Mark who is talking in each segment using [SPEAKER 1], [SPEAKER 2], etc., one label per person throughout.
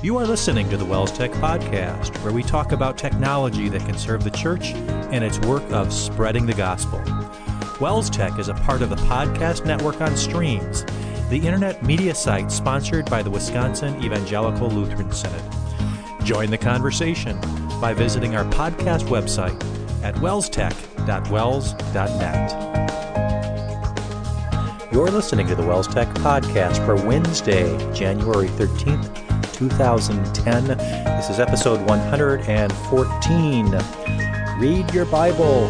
[SPEAKER 1] You are listening to the Wells Tech Podcast, where we talk about technology that can serve the church and its work of spreading the gospel. Wells Tech is a part of the podcast network on Streams, the internet media site sponsored by the Wisconsin Evangelical Lutheran Synod. Join the conversation by visiting our podcast website at wellstech.wells.net. You're listening to the Wells Tech Podcast for Wednesday, January 13th, 2010. This is episode 114. Read your Bible.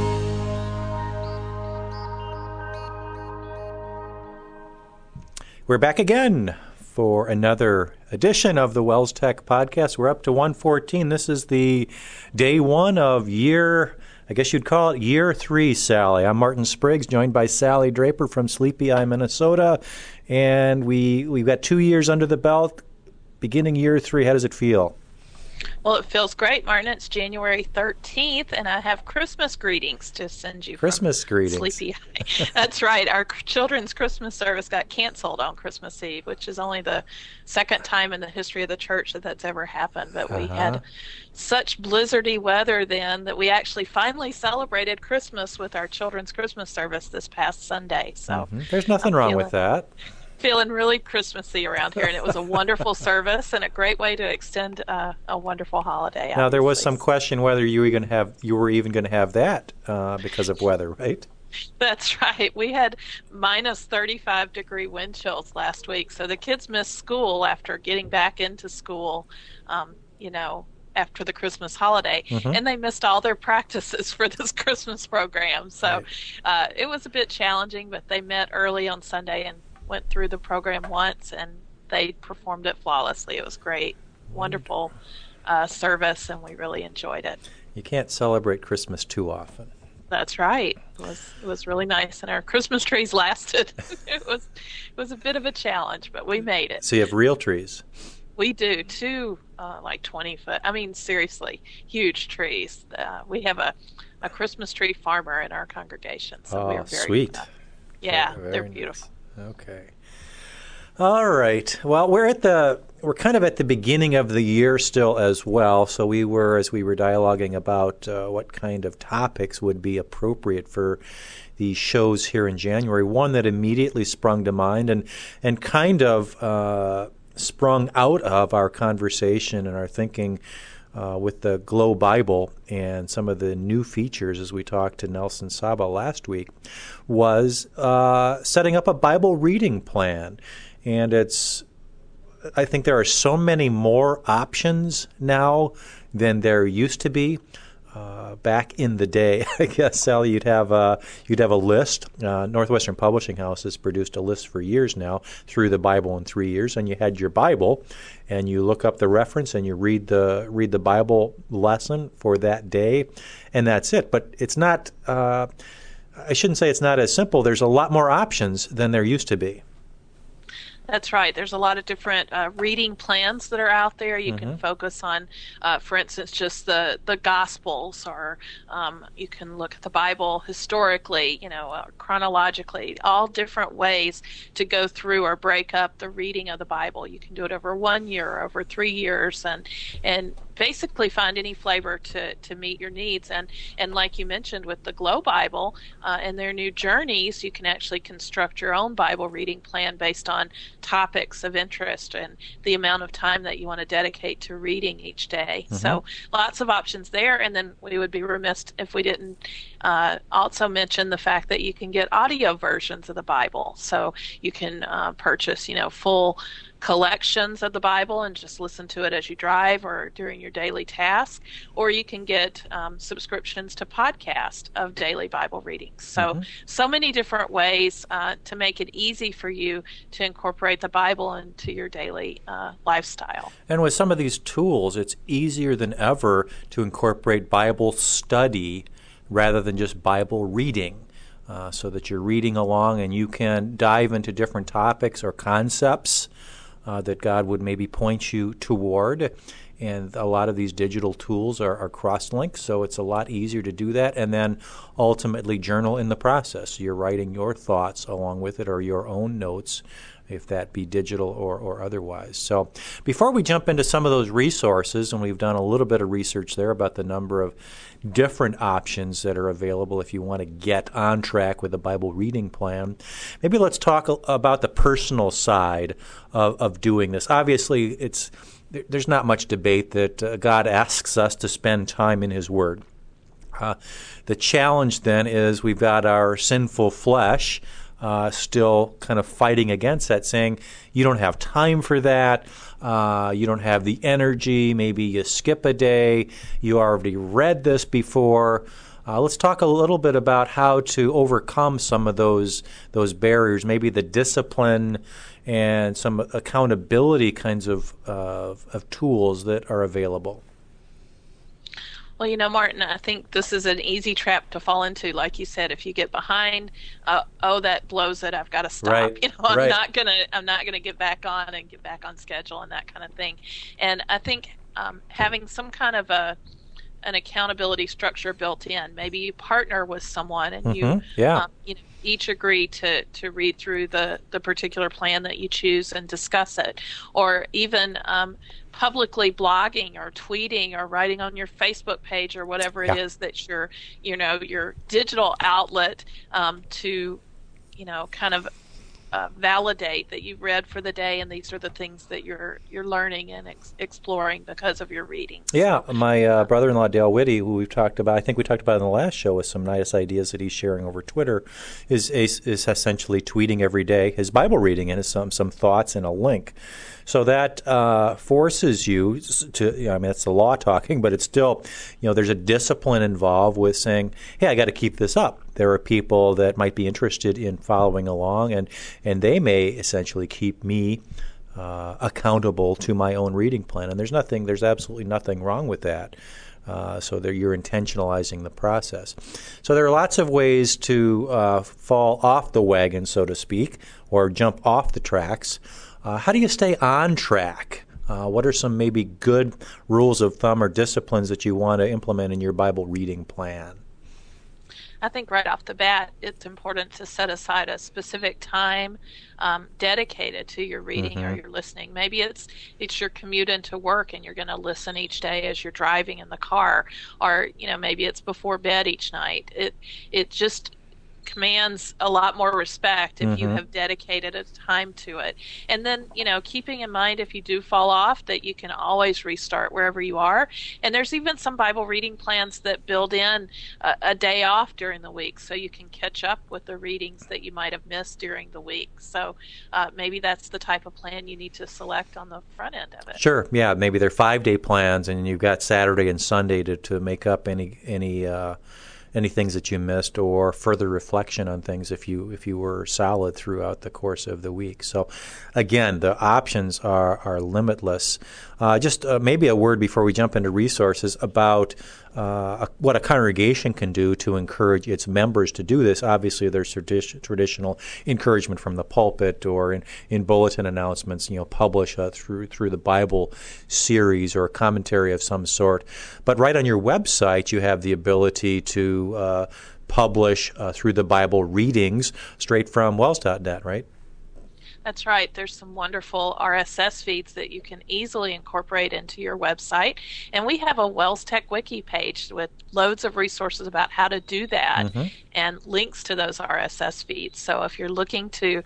[SPEAKER 1] We're back again for another edition of the Wells Tech Podcast. We're up to 114. This is the day one of year, I guess you'd call it year 3, Sally. I'm Martin Spriggs, joined by Sally Draper from Sleepy Eye, Minnesota. And we've got 2 years under the belt. Beginning year 3, how does it feel?
[SPEAKER 2] Well, it feels great, Martin. It's January 13th, and I have Christmas greetings to send you.
[SPEAKER 1] Christmas greetings.
[SPEAKER 2] Sleepy Eye. That's right. Our children's Christmas service got canceled on Christmas Eve, which is only the second time in the history of the church that that's ever happened. But we had such blizzardy weather then that we actually finally celebrated Christmas with our children's Christmas service this past Sunday. So
[SPEAKER 1] there's nothing wrong with that.
[SPEAKER 2] Feeling really Christmassy around here, and it was a wonderful service and a great way to extend a wonderful holiday.
[SPEAKER 1] Now, there was some question whether you were even going to have that because of weather, right?
[SPEAKER 2] That's right. We had minus 35-degree wind chills last week, so the kids missed school after getting back into school, after the Christmas holiday, and they missed all their practices for this Christmas program. So it was a bit challenging, but they met early on Sunday and went through the program once, and they performed it flawlessly. It was great, wonderful service, and we really enjoyed it.
[SPEAKER 1] You can't celebrate Christmas too often.
[SPEAKER 2] That's right. It was really nice, and our Christmas trees lasted. It was a bit of a challenge, but we made it.
[SPEAKER 1] So you have real trees? We
[SPEAKER 2] do, 2 like 20-foot. I mean, seriously, huge trees. We have a Christmas tree farmer in our congregation, so we are very
[SPEAKER 1] sweet.
[SPEAKER 2] Yeah, they're beautiful.
[SPEAKER 1] Nice. Okay. All right. Well, we're kind of at the beginning of the year still as well. So as we were dialoguing about what kind of topics would be appropriate for these shows here in January, one that immediately sprung to mind and kind of sprung out of our conversation and our thinking with the Glow Bible and some of the new features as we talked to Nelson Saba last week was setting up a Bible reading plan. And I think there are so many more options now than there used to be. Back in the day, I guess, Sally, you'd have a list. Northwestern Publishing House has produced a list for years now through the Bible in 3 years, and you had your Bible, and you look up the reference and you read the Bible lesson for that day, and that's it. But it's not. I shouldn't say it's not as simple. There's a lot more options than there used to be.
[SPEAKER 2] That's right. There's a lot of different reading plans that are out there. You can focus on, for instance, just the Gospels, or you can look at the Bible historically, chronologically, all different ways to go through or break up the reading of the Bible. You can do it over 1 year, over 3 years, and basically find any flavor to meet your needs. And like you mentioned with the Glow Bible and their new journeys, you can actually construct your own Bible reading plan based on topics of interest and the amount of time that you want to dedicate to reading each day. So lots of options there. And then we would be remiss if we didn't also mention the fact that you can get audio versions of the Bible. So you can purchase, full collections of the Bible and just listen to it as you drive or during your daily task, or you can get subscriptions to podcasts of daily Bible readings. So many different ways to make it easy for you to incorporate the Bible into your daily lifestyle.
[SPEAKER 1] And with some of these tools, it's easier than ever to incorporate Bible study rather than just Bible reading. So that you're reading along and you can dive into different topics or concepts that God would maybe point you toward. And a lot of these digital tools are cross-linked, so it's a lot easier to do that. And then ultimately journal in the process. You're writing your thoughts along with it or your own notes if that be digital or otherwise. So before we jump into some of those resources, and we've done a little bit of research there about the number of different options that are available if you want to get on track with a Bible reading plan, maybe let's talk about the personal side of doing this. Obviously, there's not much debate that God asks us to spend time in His Word. The challenge then is we've got our sinful flesh still kind of fighting against that, saying you don't have time for that, you don't have the energy, maybe you skip a day, you already read this before. Let's talk a little bit about how to overcome some of those barriers, maybe the discipline and some accountability kinds of tools that are available.
[SPEAKER 2] Well, Martin, I think this is an easy trap to fall into. Like you said, if you get behind, that blows it. I've got to stop.
[SPEAKER 1] Right.
[SPEAKER 2] I'm not gonna get back on and get back on schedule and that kind of thing. And I think having some kind of an accountability structure built in. Maybe you partner with someone and you each agree to read through the particular plan that you choose and discuss it, or even publicly blogging or tweeting or writing on your Facebook page or whatever it is that's your digital outlet to kind of validate that you've read for the day, and these are the things that you're learning and exploring because of your reading.
[SPEAKER 1] Yeah, my brother-in-law Dale Whitty, who we've talked about, I think we talked about in the last show with some nice ideas that he's sharing over Twitter, is essentially tweeting every day his Bible reading and some thoughts and a link. So that forces you to, that's the law talking, but it's still, there's a discipline involved with saying, hey, I got to keep this up. There are people that might be interested in following along, and they may essentially keep me accountable to my own reading plan. And there's absolutely nothing wrong with that. So you're intentionalizing the process. So there are lots of ways to fall off the wagon, so to speak, or jump off the tracks. How do you stay on track? What are some maybe good rules of thumb or disciplines that you want to implement in your Bible reading plan?
[SPEAKER 2] I think right off the bat, it's important to set aside a specific time dedicated to your reading or your listening. Maybe it's your commute into work and you're going to listen each day as you're driving in the car, or maybe it's before bed each night. It just commands a lot more respect if you have dedicated a time to it. And then, keeping in mind if you do fall off that you can always restart wherever you are. And there's even some Bible reading plans that build in a day off during the week so you can catch up with the readings that you might have missed during the week. So maybe that's the type of plan you need to select on the front end of it.
[SPEAKER 1] Sure. Yeah, maybe they're 5-day plans and you've got Saturday and Sunday to make up any things that you missed, or further reflection on things if you were solid throughout the course of the week. So, again, the options are limitless. Just maybe a word before we jump into resources about what a congregation can do to encourage its members to do this. Obviously, there's traditional encouragement from the pulpit or in bulletin announcements, publish through the Bible series or a commentary of some sort. But right on your website, you have the ability to publish through the Bible readings straight from wells.net, right?
[SPEAKER 2] That's right. There's some wonderful RSS feeds that you can easily incorporate into your website. And we have a Wells Tech Wiki page with loads of resources about how to do that and links to those RSS feeds. So if you're looking to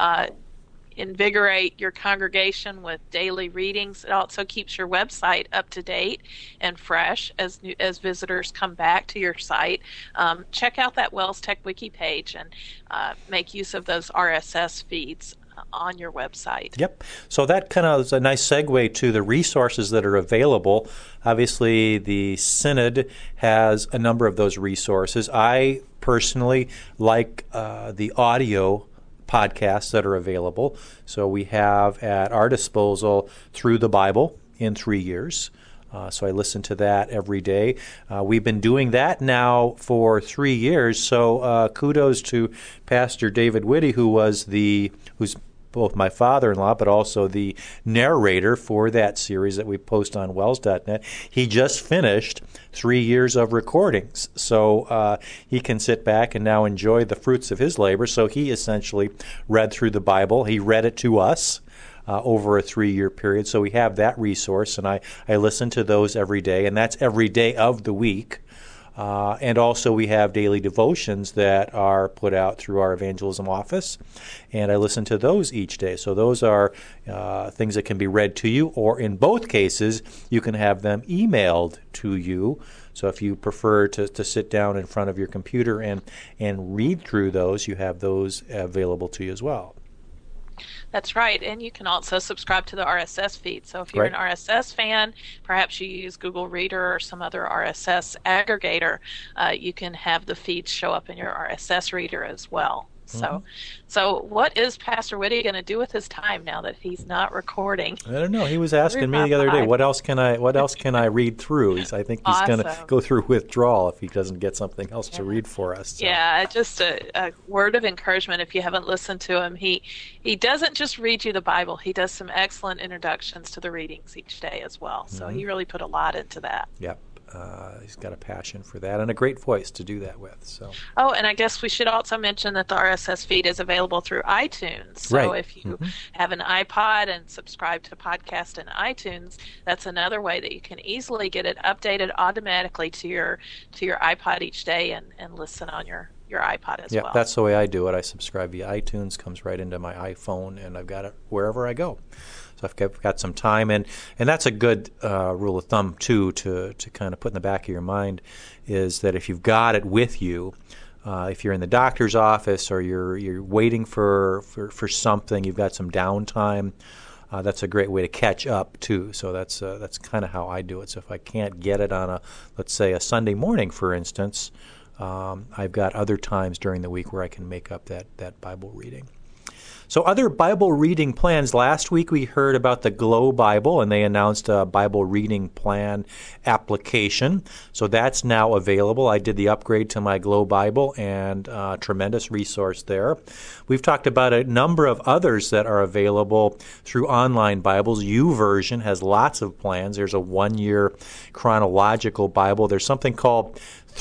[SPEAKER 2] invigorate your congregation with daily readings, it also keeps your website up to date and fresh as visitors come back to your site. Check out that Wells Tech Wiki page and make use of those RSS feeds on your website.
[SPEAKER 1] Yep. So that kind of is a nice segue to the resources that are available. Obviously, the Synod has a number of those resources. I personally like the audio podcasts that are available. So we have at our disposal Through the Bible in 3 years. So I listen to that every day. We've been doing that now for 3 years. So kudos to Pastor David Whitty, who's both my father-in-law, but also the narrator for that series that we post on wells.net. He just finished 3 years of recordings. So he can sit back and now enjoy the fruits of his labor. So he essentially read through the Bible. He read it to us over a 3-year period. So we have that resource, and I listen to those every day, and that's every day of the week. And also we have daily devotions that are put out through our evangelism office, and I listen to those each day. So those are things that can be read to you, or in both cases, you can have them emailed to you. So if you prefer to sit down in front of your computer and read through those, you have those available to you as well.
[SPEAKER 2] That's right. And you can also subscribe to the RSS feed. So if you're an RSS fan, perhaps you use Google Reader or some other RSS aggregator, you can have the feeds show up in your RSS reader as well. So what is Pastor Whitty going to do with his time now that he's not recording?
[SPEAKER 1] I don't know. He was asking me the other day, what else can I read through? I think he's going to go through withdrawal if he doesn't get something else to read for us. So.
[SPEAKER 2] Yeah, just a word of encouragement if you haven't listened to him. He doesn't just read you the Bible. He does some excellent introductions to the readings each day as well. So he really put a lot into that.
[SPEAKER 1] Yep. He's got a passion for that and a great voice to do that with. So.
[SPEAKER 2] Oh, and I guess we should also mention that the RSS feed is available through iTunes. So if you have an iPod and subscribe to podcast in iTunes, that's another way that you can easily get it updated automatically to your iPod each day and listen on your iPod as well.
[SPEAKER 1] Yeah, that's the way I do it. I subscribe via iTunes, comes right into my iPhone, and I've got it wherever I go. So I've got some time, and that's a good rule of thumb too to kind of put in the back of your mind, is that if you've got it with you, if you're in the doctor's office or you're waiting for something, you've got some downtime. That's a great way to catch up too. So that's kind of how I do it. So if I can't get it on let's say a Sunday morning, for instance, I've got other times during the week where I can make up that Bible reading. So other Bible reading plans. Last week we heard about the Glow Bible, and they announced a Bible reading plan application. So that's now available. I did the upgrade to my Glow Bible, and tremendous resource there. We've talked about a number of others that are available through online Bibles. YouVersion has lots of plans. There's a 1-year chronological Bible. There's something called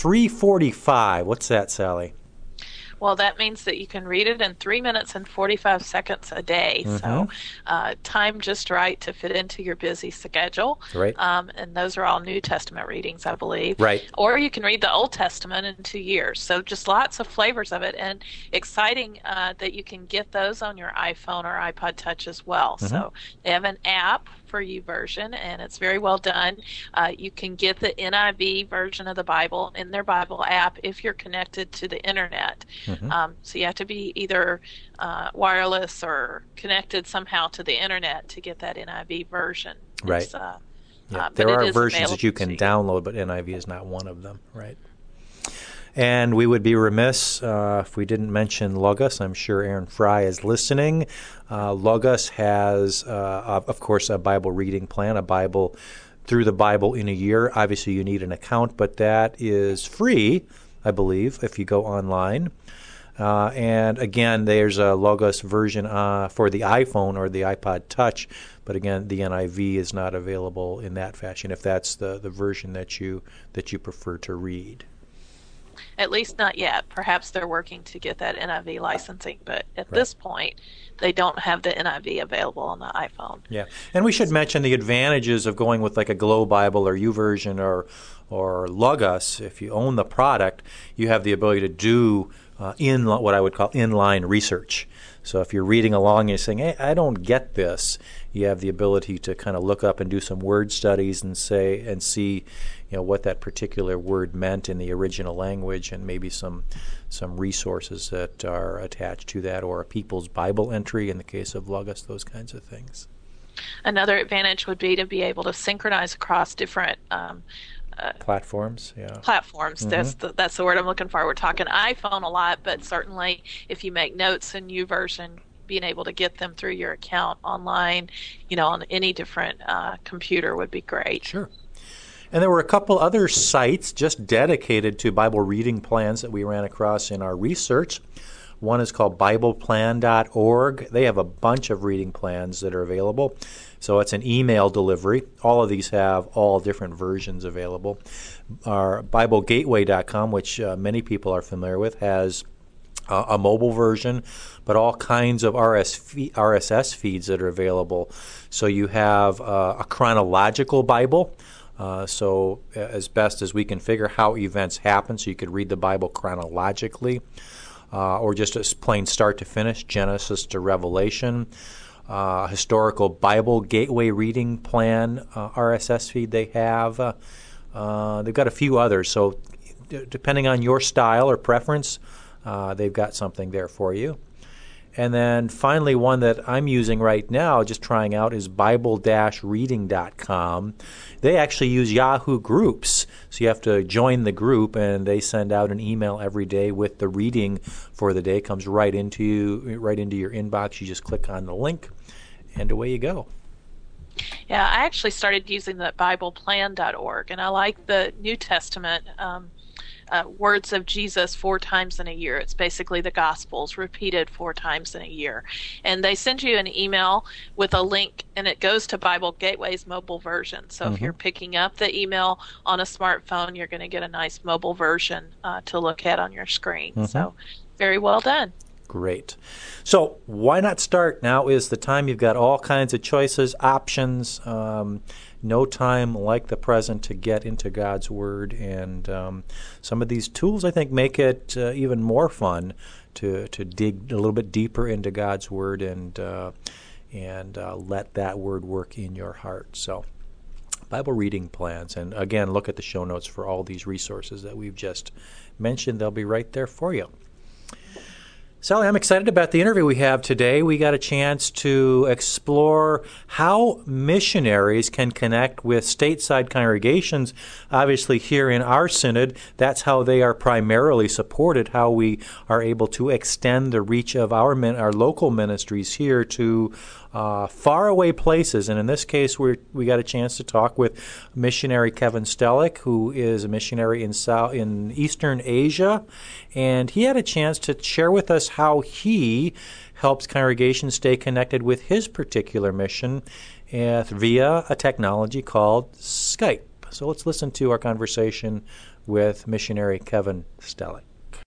[SPEAKER 1] 345. What's that, Sally?
[SPEAKER 2] Well, that means that you can read it in 3 minutes and 45 seconds a day. So time just right to fit into your busy schedule.
[SPEAKER 1] Right.
[SPEAKER 2] And those are all New Testament readings, I believe.
[SPEAKER 1] Right.
[SPEAKER 2] Or you can read the Old Testament in 2 years. So just lots of flavors of it, and exciting that you can get those on your iPhone or iPod Touch as well. So they have an app for YouVersion, and it's very well done. You can get the NIV version of the Bible in their Bible app if you're connected to the internet. So you have to be either wireless or connected somehow to the internet to get that NIV version.
[SPEAKER 1] Right. There are versions that you can download, but NIV is not one of them. Right. And we would be remiss if we didn't mention Logos. I'm sure Aaron Fry is listening. Logos has, of course, a Bible reading plan, a Bible through the Bible in a year. Obviously, you need an account, but that is free, I believe, if you go online. And again, there's a Logos version for the iPhone or the iPod Touch, but again, the NIV is not available in that fashion, if that's the version that you prefer to read.
[SPEAKER 2] At least not yet. Perhaps they're working to get that NIV licensing, but at this point, they don't have the NIV available on the iPhone.
[SPEAKER 1] Yeah, and we should mention the advantages of going with like a Glow Bible or YouVersion or Logos. If you own the product, you have the ability to do what I would call inline research. So if you're reading along and you're saying, hey, I don't get this, you have the ability to kind of look up and do some word studies and see what that particular word meant in the original language, and maybe some resources that are attached to that, or a People's Bible entry in the case of Logos, those kinds of things.
[SPEAKER 2] Another advantage would be to be able to synchronize across different
[SPEAKER 1] platforms. Yeah.
[SPEAKER 2] Platforms. That's the word I'm looking for. We're talking iPhone a lot, but certainly if you make notes in YouVersion, being able to get them through your account online, on any different computer would be great.
[SPEAKER 1] Sure. And there were a couple other sites just dedicated to Bible reading plans that we ran across in our research. One is called BiblePlan.org. They have a bunch of reading plans that are available. So it's an email delivery. All of these have all different versions available. Our BibleGateway.com, which many people are familiar with, has a mobile version, but all kinds of RSS feeds that are available. So you have a chronological Bible. So as best as we can figure how events happen, so you could read the Bible chronologically, or just as plain start to finish, Genesis to Revelation. Historical Bible Gateway Reading Plan RSS feed they have. They've got a few others, so depending on your style or preference, they've got something there for you. And then finally, one that I'm using right now, just trying out, is Bible-reading.com. They actually use Yahoo Groups, so you have to join the group, and they send out an email every day with the reading for the day. It comes right into your inbox. You just click on the link, and away you go.
[SPEAKER 2] Yeah, I actually started using the BiblePlan.org, and I like the New Testament words of Jesus 4 times in a year. It's basically the Gospels repeated 4 times in a year. And they send you an email with a link, and it goes to Bible Gateway's mobile version. So if you're picking up the email on a smartphone, you're going to get a nice mobile version to look at on your screen. So very well done.
[SPEAKER 1] Great. So why not start? Now is the time. You've got all kinds of choices, options. No time like the present to get into God's Word. And some of these tools, I think, make it even more fun to dig a little bit deeper into God's Word and let that Word work in your heart. So Bible reading plans. And again, look at the show notes for all these resources that we've just mentioned. They'll be right there for you. Sally, I'm excited about the interview we have today. We got a chance to explore how missionaries can connect with stateside congregations. Obviously, here in our synod, that's how they are primarily supported, how we are able to extend the reach of our local ministries here to faraway places. And in this case, we got a chance to talk with missionary Kevin Stellick, who is a missionary in Eastern Asia. And he had a chance to share with us how he helps congregations stay connected with his particular mission via a technology called Skype. So let's listen to our conversation with missionary Kevin Stellick.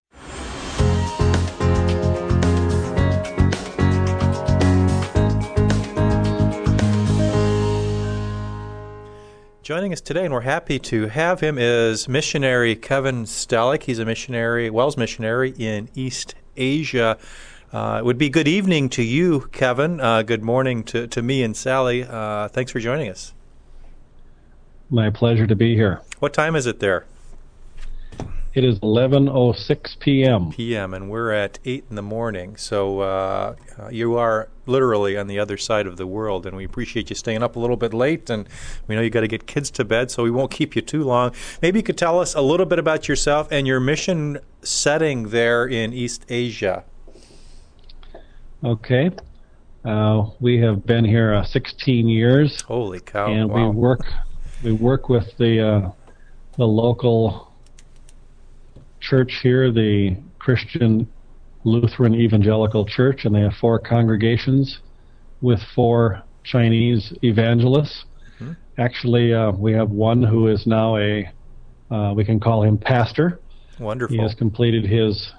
[SPEAKER 1] Joining us today, and we're happy to have him, is missionary Kevin Stellick. He's a missionary, WELS missionary in East Asia. It would be good evening to you, Kevin. Good morning to me and Sally. Thanks for joining us.
[SPEAKER 3] My pleasure to be here.
[SPEAKER 1] What time is it there?
[SPEAKER 3] It is 11:06 p.m.
[SPEAKER 1] And we're at 8 in the morning. So you are literally on the other side of the world, and we appreciate you staying up a little bit late, and we know you got to get kids to bed, so we won't keep you too long. Maybe you could tell us a little bit about yourself and your mission setting there in East Asia.
[SPEAKER 3] Okay. We have been here 16 years.
[SPEAKER 1] Holy cow.
[SPEAKER 3] And
[SPEAKER 1] wow.
[SPEAKER 3] we work with the local church here, the Christian Lutheran Evangelical Church, and they have 4 congregations with 4 Chinese evangelists. Mm-hmm. Actually, we have one who is now we can call him pastor.
[SPEAKER 1] Wonderful.
[SPEAKER 3] He has completed his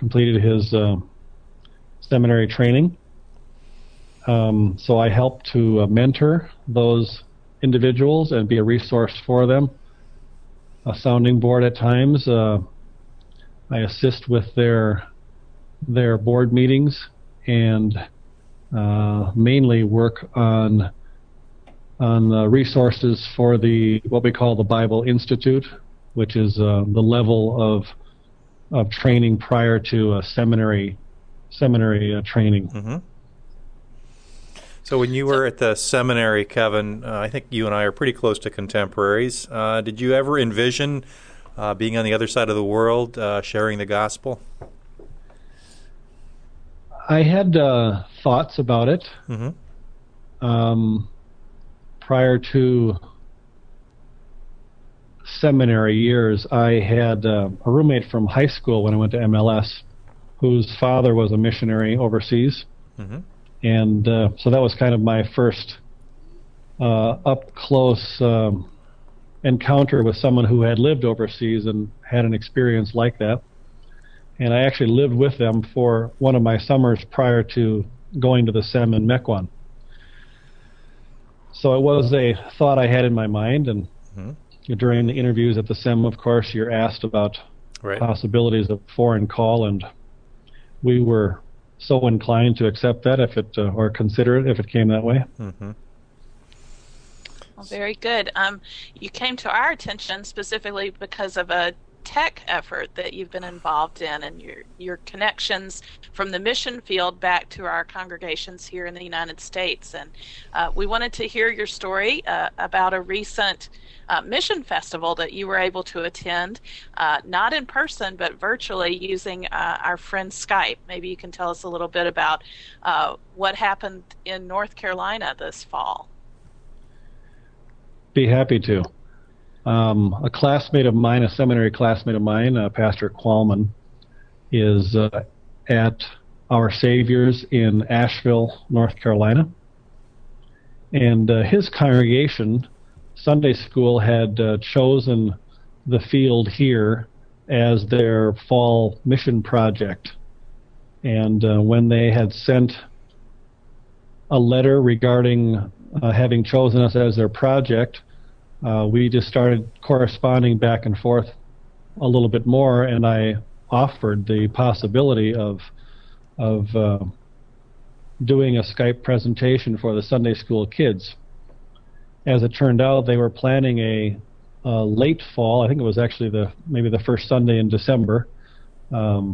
[SPEAKER 3] seminary training. So I help to mentor those individuals and be a resource for them, a sounding board at times. I assist with their board meetings and mainly work on resources for what we call the Bible Institute, which is the level of training prior to a seminary training.
[SPEAKER 1] Mm-hmm. So when you were at the seminary, Kevin, I think you and I are pretty close to contemporaries. Did you ever envision being on the other side of the world, sharing the gospel?
[SPEAKER 3] I had thoughts about it. Mm-hmm. Prior to seminary years, I had a roommate from high school when I went to MLS whose father was a missionary overseas.
[SPEAKER 1] Mm-hmm.
[SPEAKER 3] And so that was kind of my first up-close encounter with someone who had lived overseas and had an experience like that. And I actually lived with them for one of my summers prior to going to the SEM in Mequon. So it was a thought I had in my mind, and during the interviews at the SEM, of course, you're asked about possibilities of foreign call, and we were so inclined to accept that if it or consider it if it came that way.
[SPEAKER 1] Mm-hmm.
[SPEAKER 2] Well, very good. You came to our attention specifically because of a tech effort that you've been involved in, and your connections from the mission field back to our congregations here in the United States. And we wanted to hear your story about a recent mission festival that you were able to attend, not in person but virtually using our friend Skype. Maybe you can tell us a little bit about what happened in North Carolina this fall.
[SPEAKER 3] Be happy to. A classmate of mine, a seminary classmate of mine, Pastor Qualman, is at Our Savior's in Asheville, North Carolina. And his congregation, Sunday school, had chosen the field here as their fall mission project. And when they had sent a letter regarding having chosen us as their project, we just started corresponding back and forth a little bit more, and I offered the possibility of doing a Skype presentation for the Sunday school kids. As it turned out, they were planning a late fall. I think it was actually maybe the first Sunday in December. It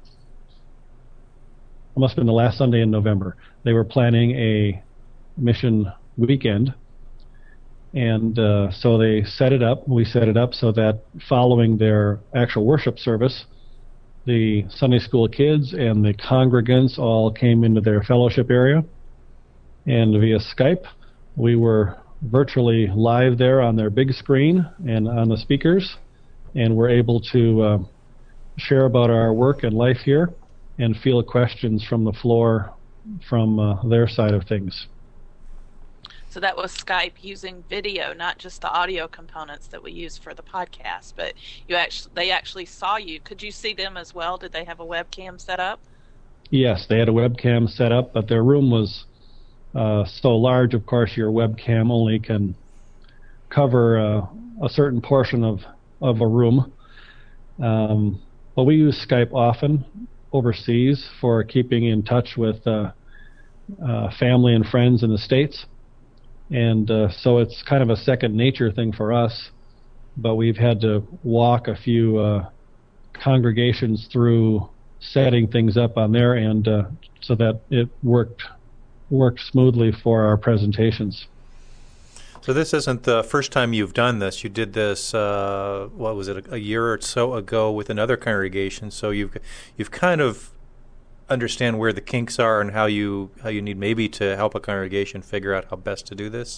[SPEAKER 3] must have been the last Sunday in November. They were planning a mission weekend. And so they set it up. We set it up so that following their actual worship service, the Sunday school kids and the congregants all came into their fellowship area. And via Skype, we were virtually live there on their big screen and on the speakers, and were able to share about our work and life here and field questions from the floor from their side of things.
[SPEAKER 2] So that was Skype using video, not just the audio components that we use for the podcast, but they actually saw you. Could you see them as well? Did they have a webcam set up?
[SPEAKER 3] Yes, they had a webcam set up, but their room was so large, of course, your webcam only can cover a certain portion of a room. But we use Skype often overseas for keeping in touch with family and friends in the States. And so it's kind of a second nature thing for us, but we've had to walk a few congregations through setting things up on their end so that it worked smoothly for our presentations.
[SPEAKER 1] So this isn't the first time you've done this. You did this, what was it, a year or so ago with another congregation. So you've kind of understand where the kinks are and how you need maybe to help a congregation figure out how best to do this?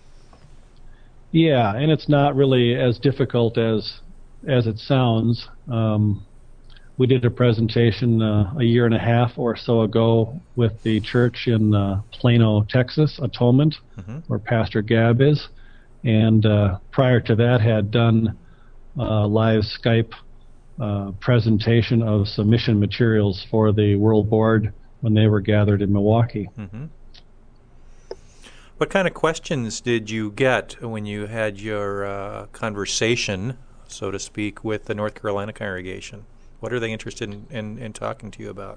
[SPEAKER 3] Yeah, and it's not really as difficult as it sounds. We did a presentation a year and a half or so ago with the church in Plano, Texas, Atonement, where Pastor Gab is, and prior to that had done live Skype presentation of some mission materials for the World Board when they were gathered in Milwaukee.
[SPEAKER 1] Mm-hmm. What kind of questions did you get when you had your conversation, so to speak, with the North Carolina congregation? What are they interested in talking to you about?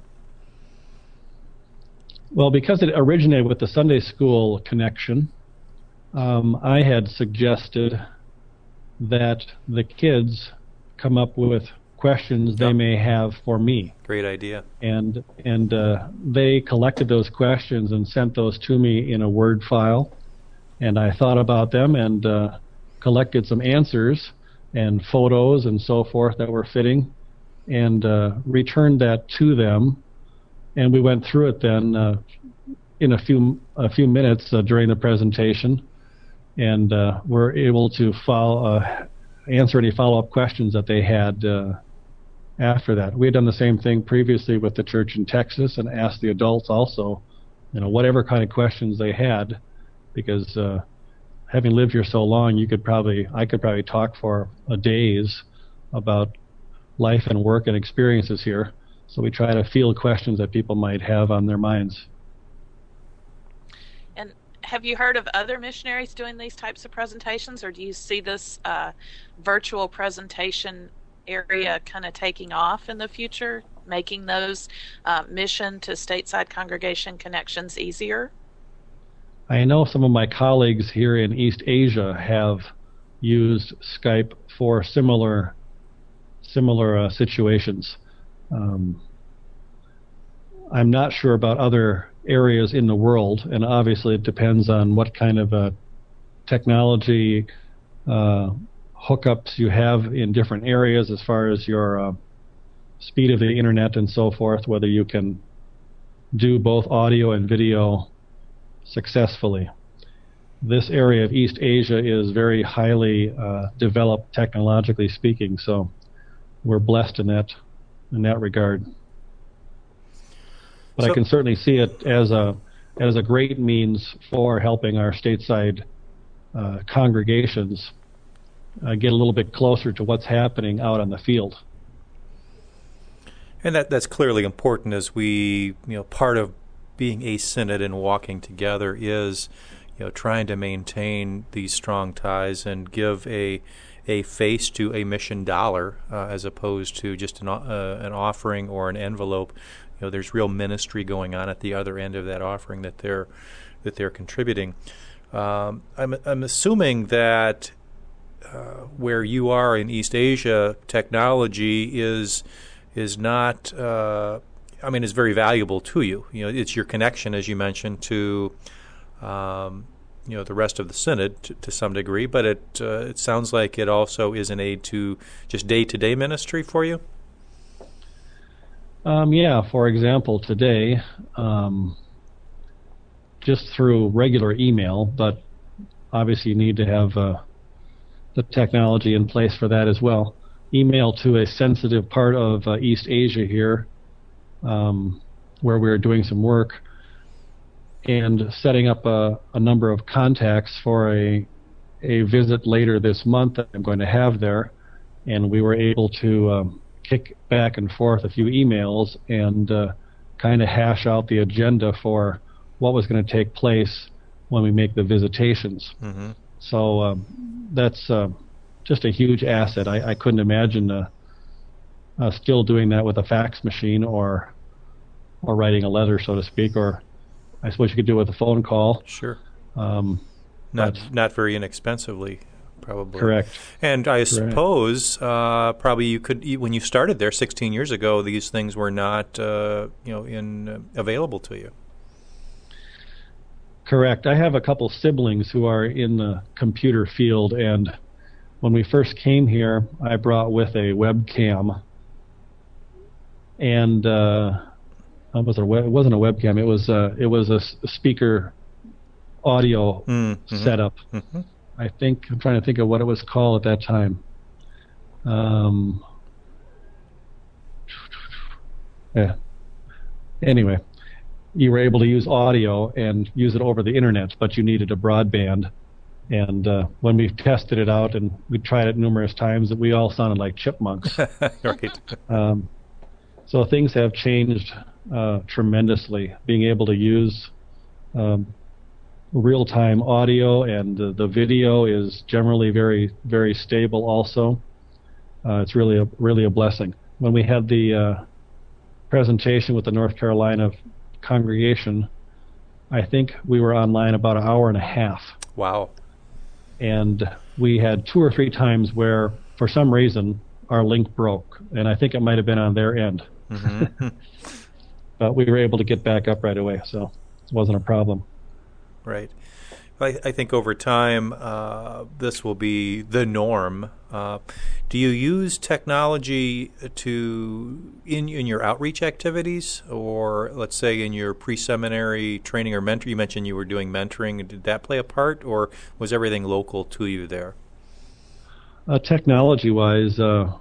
[SPEAKER 3] Well, because it originated with the Sunday school connection, I had suggested that the kids come up with questions they may have for me.
[SPEAKER 1] Great idea.
[SPEAKER 3] And they collected those questions and sent those to me in a Word file. And I thought about them and collected some answers and photos and so forth that were fitting, and returned that to them. And we went through it then in a few minutes during the presentation, and were able to answer any follow-up questions that they had after that. We had done the same thing previously with the church in Texas and asked the adults also, whatever kind of questions they had, because having lived here so long, I could probably talk for days about life and work and experiences here. So we try to field questions that people might have on their minds.
[SPEAKER 2] And have you heard of other missionaries doing these types of presentations, or do you see this virtual presentation area kind of taking off in the future, making those mission to stateside congregation connections easier?
[SPEAKER 3] I know some of my colleagues here in East Asia have used Skype for similar situations. I'm not sure about other areas in the world, and obviously it depends on what kind of technology hookups you have in different areas as far as your speed of the internet and so forth, whether you can do both audio and video successfully. This area of East Asia is very highly developed technologically speaking, so we're blessed in that regard. But I can certainly see it as a great means for helping our stateside congregations get a little bit closer to what's happening out on the field.
[SPEAKER 1] And that's clearly important, as we, part of being a synod and walking together is, trying to maintain these strong ties and give a face to a mission dollar as opposed to just an offering or an envelope. There's real ministry going on at the other end of that offering that they're contributing. I'm assuming that where you are in East Asia, technology is not. Is very valuable to you. It's your connection, as you mentioned, to the rest of the synod to some degree. But it sounds like it also is an aid to just day-to-day ministry for you. For example, today, just through regular email, but obviously you need to have the technology in place for that as well. Email to a sensitive part of East Asia here, where we're doing some work, and setting up a number of contacts for a visit later this month that I'm going to have there, and we were able to kick back and forth a few emails and kind of hash out the agenda for what was going to take place when we make the visitations. Mm-hmm. So that's just a huge asset. I couldn't imagine still doing that with a fax machine or writing a letter, so to speak, or I suppose you could do it with a phone call. Sure. Not very inexpensively, probably.
[SPEAKER 3] Correct.
[SPEAKER 1] And I suppose probably you could, when you started there 16 years ago, these things were not available to you.
[SPEAKER 3] Correct. I have a couple siblings who are in the computer field, and when we first came here, I brought with a webcam, and it wasn't a webcam. It was a speaker audio setup. Mm-hmm. I'm trying to think of what it was called at that time. Anyway, you were able to use audio and use it over the internet, but you needed a broadband. And when we tested it out and we tried it numerous times, we all sounded like chipmunks.
[SPEAKER 1] Right.
[SPEAKER 3] So things have changed tremendously. Being able to use real-time audio, and the video is generally very, very stable also. It's really a blessing. When we had the presentation with the North Carolina congregation, I think we were online about an hour and a half.
[SPEAKER 1] Wow.
[SPEAKER 3] And we had 2 or 3 times where, for some reason, our link broke, and I think it might have been on their end. Mm-hmm. But we were able to get back up right away, so it wasn't a problem.
[SPEAKER 1] Right. I think over time this will be the norm. Do you use technology in your outreach activities, or let's say in your pre-seminary training or mentor? You mentioned you were doing mentoring. Did that play a part, or was everything local to you there?
[SPEAKER 3] Technology-wise,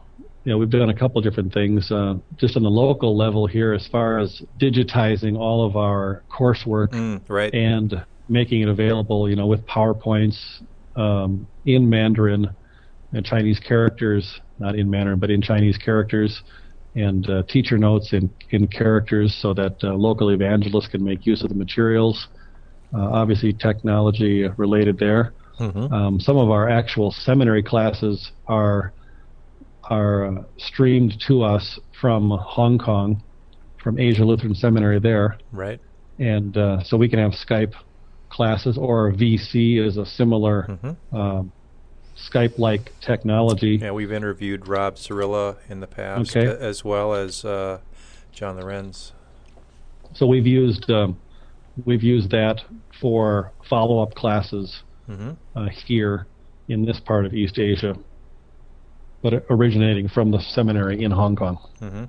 [SPEAKER 3] we've done a couple different things just on the local level here as far as digitizing all of our coursework
[SPEAKER 1] right.
[SPEAKER 3] and making it available, with PowerPoints in Mandarin and Chinese characters, not in Mandarin, but in Chinese characters, and teacher notes in characters so that local evangelists can make use of the materials. Obviously, technology related there.
[SPEAKER 1] Mm-hmm.
[SPEAKER 3] Some of our actual seminary classes are streamed to us from Hong Kong, from Asia Lutheran Seminary there.
[SPEAKER 1] Right.
[SPEAKER 3] And so we can have Skype classes, or VC is a similar Skype-like technology.
[SPEAKER 1] Yeah, we've interviewed Rob Cirilla in the past, as well as John Lorenz.
[SPEAKER 3] So we've used that for follow-up classes here in this part of East Asia, but originating from the seminary in Hong Kong.
[SPEAKER 1] Mm-hmm.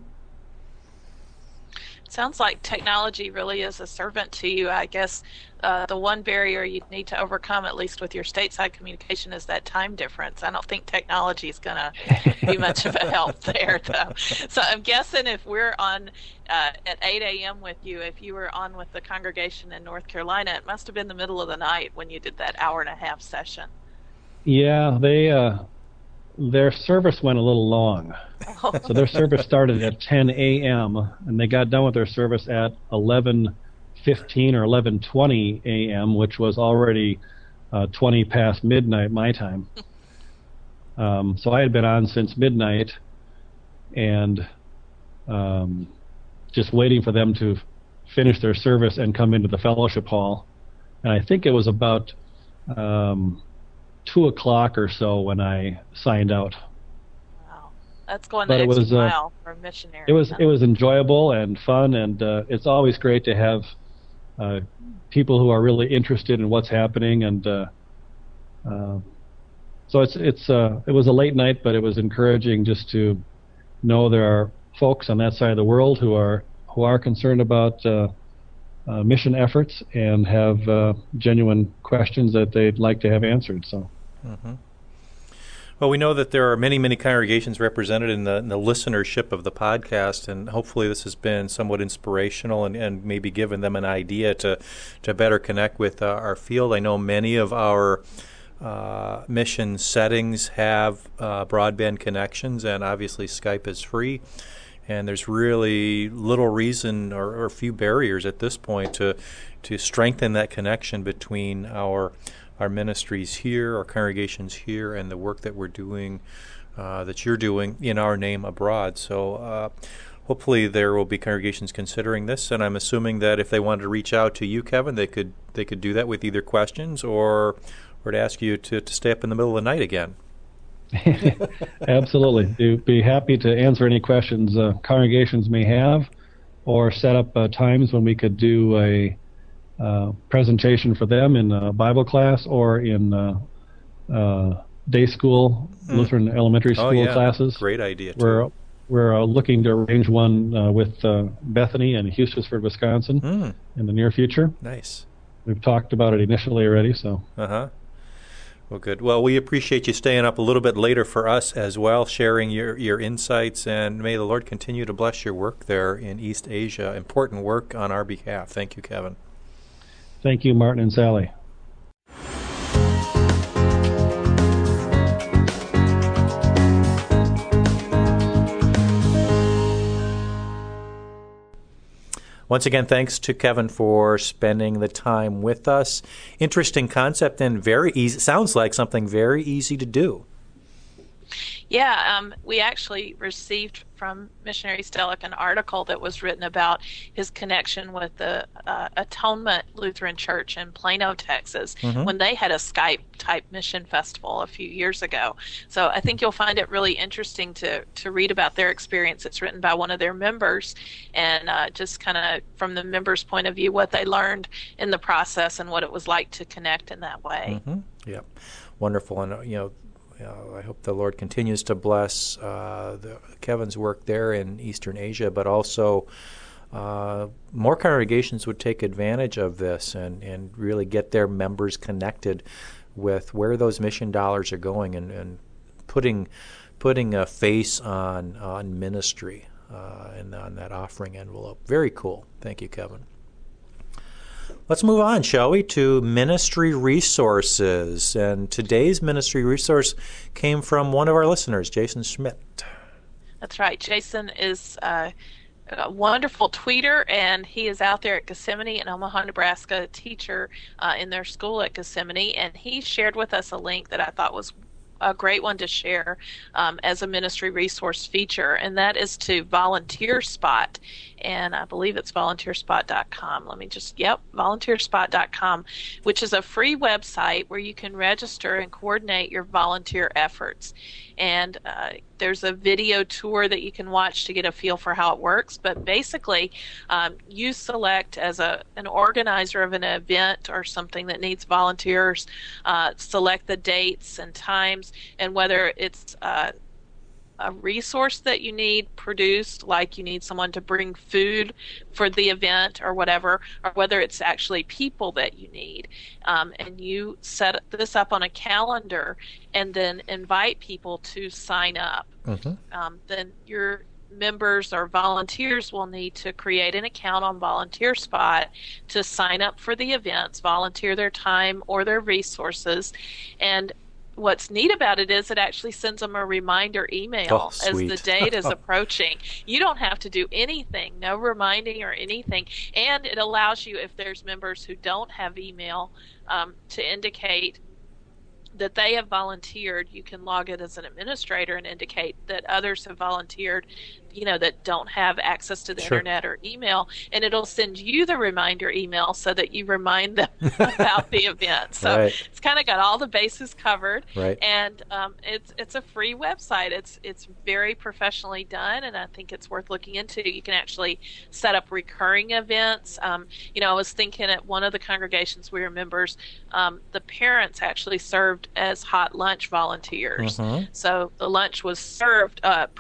[SPEAKER 2] Sounds like technology really is a servant to you. I guess the one barrier you need to overcome, at least with your stateside communication, is that time difference. I don't think technology is going to be much of a help there, though. So I'm guessing if we're on at 8 a.m. with you, if you were on with the congregation in North Carolina, it must have been the middle of the night when you did that hour-and-a-half session.
[SPEAKER 3] Yeah, their service went a little long. So their service started at 10 a.m. and they got done with their service at 11:15 or 11:20 a.m., which was already 20 past midnight my time. So I had been on since midnight and just waiting for them to finish their service and come into the fellowship hall. And I think it was about 2 o'clock or so when I signed out.
[SPEAKER 2] Wow, that's going the extra mile for a missionary.
[SPEAKER 3] It was enjoyable and fun, and it's always great to have people who are really interested in what's happening. And so it was a late night, but it was encouraging just to know there are folks on that side of the world who are concerned about mission efforts and have genuine questions that they'd like to have answered. So.
[SPEAKER 1] Mm-hmm. Well, we know that there are many, many congregations represented in the listenership of the podcast, and hopefully this has been somewhat inspirational and maybe given them an idea to better connect with our field. I know many of our mission settings have broadband connections, and obviously Skype is free. And there's really little reason or few barriers at this point to strengthen that connection between our ministries here, our congregations here, and the work that we're doing, that you're doing in our name abroad. So hopefully there will be congregations considering this, and I'm assuming that if they wanted to reach out to you, Kevin, they could do that with either questions or to ask you to stay up in the middle of the night again.
[SPEAKER 3] Absolutely. We'd be happy to answer any questions congregations may have, or set up times when we could do a presentation for them in a Bible class or in day school, Lutheran elementary school classes.
[SPEAKER 1] Great idea, too.
[SPEAKER 3] We're looking to arrange one with Bethany in Hustisford, Wisconsin in the near future.
[SPEAKER 1] Nice.
[SPEAKER 3] We've talked about it initially already, so.
[SPEAKER 1] Uh-huh. Well, good. Well, we appreciate you staying up a little bit later for us as well, sharing your insights, and may the Lord continue to bless your work there in East Asia. Important work on our behalf. Thank you, Kevin.
[SPEAKER 3] Thank you, Martin and Sally.
[SPEAKER 1] Once again, thanks to Kevin for spending the time with us. Interesting concept and very easy. Sounds like something very easy to do.
[SPEAKER 2] Yeah, we actually received from Missionary Stellick an article that was written about his connection with the Atonement Lutheran Church in Plano, Texas, when they had a Skype-type mission festival a few years ago. So I think you'll find it really interesting to read about their experience. It's written by one of their members, and just kind of from the members' point of view, what they learned in the process and what it was like to connect in that way.
[SPEAKER 1] Yeah, wonderful. And, I hope the Lord continues to bless Kevin's work there in Eastern Asia, but also more congregations would take advantage of this and really get their members connected with where those mission dollars are going and putting putting a face on ministry and on that offering envelope. Very cool. Thank you, Kevin. Let's move on, shall we, to ministry resources. And today's ministry resource came from one of our listeners, Jason Schmidt.
[SPEAKER 2] That's right. Jason is a wonderful tweeter, and he is out there at Gethsemane in Omaha, Nebraska, a teacher in their school at Gethsemane, and he shared with us a link that I thought was a great one to share as a ministry resource feature, and that is to VolunteerSpot, and I believe it's volunteerspot.com. Volunteerspot.com, which is a free website where you can register and coordinate your volunteer efforts. And there's a video tour that you can watch to get a feel for how it works. But basically, you select as an organizer of an event or something that needs volunteers, select the dates and times, and whether it's a resource that you need produced, like you need someone to bring food for the event or whatever, or whether it's actually people that you need. And you set this up on a calendar and then invite people to sign up. Then your members or volunteers will need to create an account on VolunteerSpot to sign up for the events, volunteer their time or their resources, and what's neat about it is it actually sends them a reminder email as the date is approaching. You don't have to do anything, no reminding or anything. And it allows you, if there's members who don't have email, to indicate that they have volunteered. You can log it as an administrator and indicate that others have volunteered, that don't have access to the internet or email, and it'll send you the reminder email so that you remind them about the event. So it's kind of got all the bases covered, and it's a free website. It's very professionally done, and I think it's worth looking into. You can actually set up recurring events. I was thinking at one of the congregations we were members, the parents actually served as hot lunch volunteers. So the lunch was served,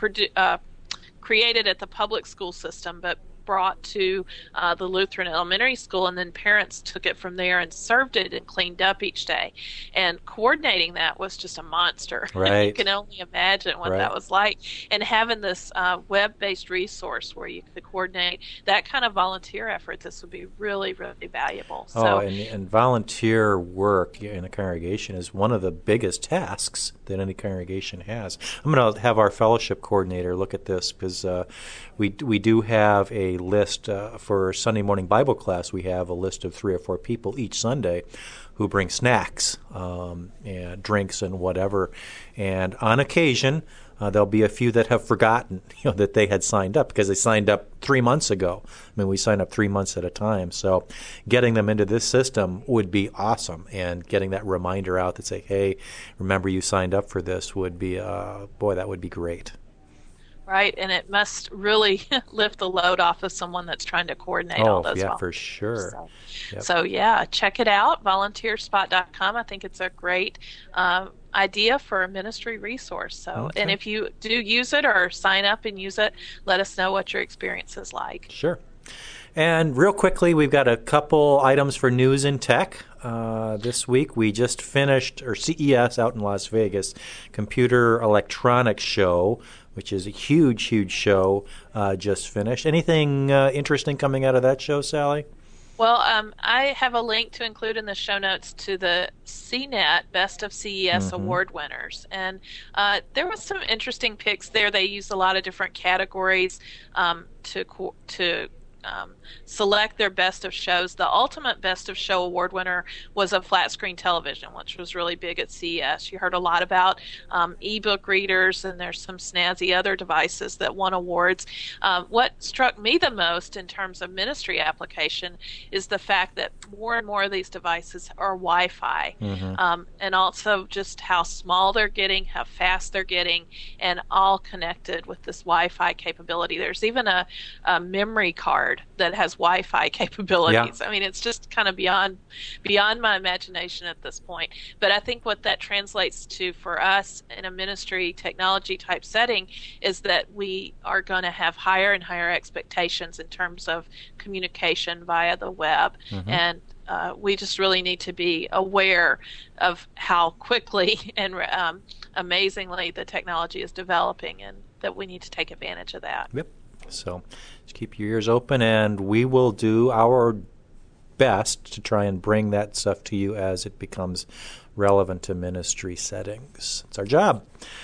[SPEAKER 2] created at the public school system, but brought to the Lutheran elementary school, and then parents took it from there and served it and cleaned up each day. And coordinating that was just a monster. You can only imagine what that was like. And having this web-based resource where you could coordinate that kind of volunteer effort, this would be really, really valuable.
[SPEAKER 1] And volunteer work in a congregation is one of the biggest tasks that any congregation has. I'm going to have our fellowship coordinator look at this, because we do have a list for Sunday morning Bible class. We have a list of 3 or 4 people each Sunday who bring snacks and drinks and whatever. And on occasion, there'll be a few that have forgotten that they had signed up, because they signed up 3 months ago. We sign up 3 months at a time. So getting them into this system would be awesome, and getting that reminder out that say, hey, remember you signed up for this would be, that would be great.
[SPEAKER 2] Right, and it must really lift the load off of someone that's trying to coordinate all those.
[SPEAKER 1] Yeah, for sure.
[SPEAKER 2] So check it out, volunteerspot.com. I think it's a great idea for a ministry resource. So, and if you do use it or sign up and use it, let us know what your experience is like.
[SPEAKER 1] Sure. And real quickly, we've got a couple items for news and tech. This week, we just finished, CES out in Las Vegas, Computer Electronics Show, which is a huge, huge show, just finished. Anything interesting coming out of that show, Sally?
[SPEAKER 2] Well, I have a link to include in the show notes to the CNET Best of CES award winners. And there was some interesting picks there. They used a lot of different categories to select their best of shows. The ultimate best of show award winner was a flat screen television, which was really big at CES. You heard a lot about ebook readers, and there's some snazzy other devices that won awards. What struck me the most in terms of ministry application is the fact that more and more of these devices are Wi-Fi, and also just how small they're getting, how fast they're getting, and all connected with this Wi-Fi capability. There's even a memory card that has Wi-Fi capabilities. I mean, it's just kind of beyond my imagination at this point. But I think what that translates to for us in a ministry technology type setting is that we are going to have higher and higher expectations in terms of communication via the web. And we just really need to be aware of how quickly and amazingly the technology is developing, and that we need to take advantage of that.
[SPEAKER 1] Yep. So just keep your ears open, and we will do our best to try and bring that stuff to you as it becomes relevant to ministry settings. It's our job.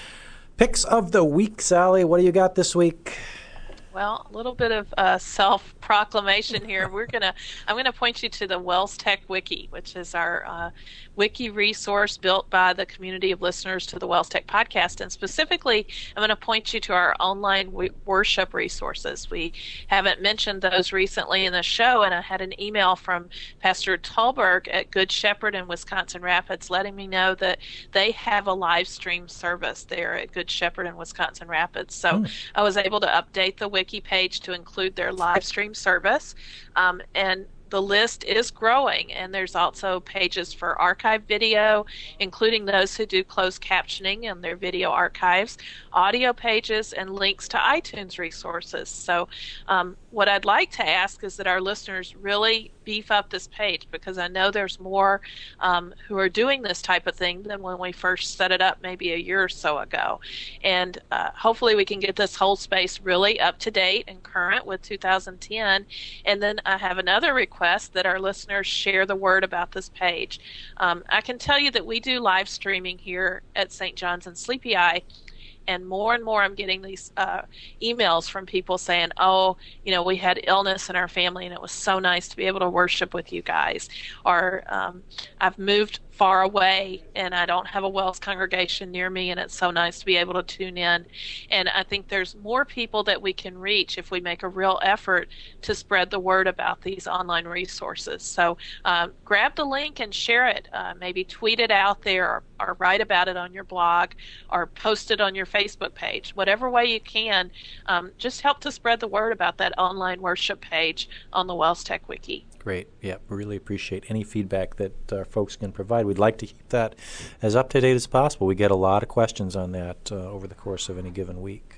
[SPEAKER 1] Picks of the week, Sally. What do you got this week?
[SPEAKER 2] Well, a little bit of self-proclamation here. I'm gonna point you to the WELS Tech Wiki, which is our wiki resource built by the community of listeners to the WELS Tech podcast. And specifically, I'm going to point you to our online worship resources. We haven't mentioned those recently in the show, and I had an email from Pastor Tolberg at Good Shepherd in Wisconsin Rapids letting me know that they have a live stream service there at Good Shepherd in Wisconsin Rapids. So I was able to update the wiki page to include their live stream service, and the list is growing, and there's also pages for archive video, including those who do closed captioning and their video archives, audio pages, and links to iTunes resources. So what I'd like to ask is that our listeners really beef up this page, because I know there's more who are doing this type of thing than when we first set it up maybe a year or so ago. And hopefully we can get this whole space really up to date and current with 2010. And then I have another request that our listeners share the word about this page. I can tell you that we do live streaming here at St. John's and Sleepy Eye, and more I'm getting these emails from people saying, oh, we had illness in our family and it was so nice to be able to worship with you guys. Or I've moved far away and I don't have a WELS congregation near me, and it's so nice to be able to tune in. And I think there's more people that we can reach if we make a real effort to spread the word about these online resources. So grab the link and share it. Maybe tweet it out there, or write about it on your blog, or post it on your Facebook page. Whatever way you can, just help to spread the word about that online worship page on the WELS Tech Wiki.
[SPEAKER 1] Great. Yeah, we really appreciate any feedback that our folks can provide. We'd like to keep that as up to date as possible. We get a lot of questions on that over the course of any given week.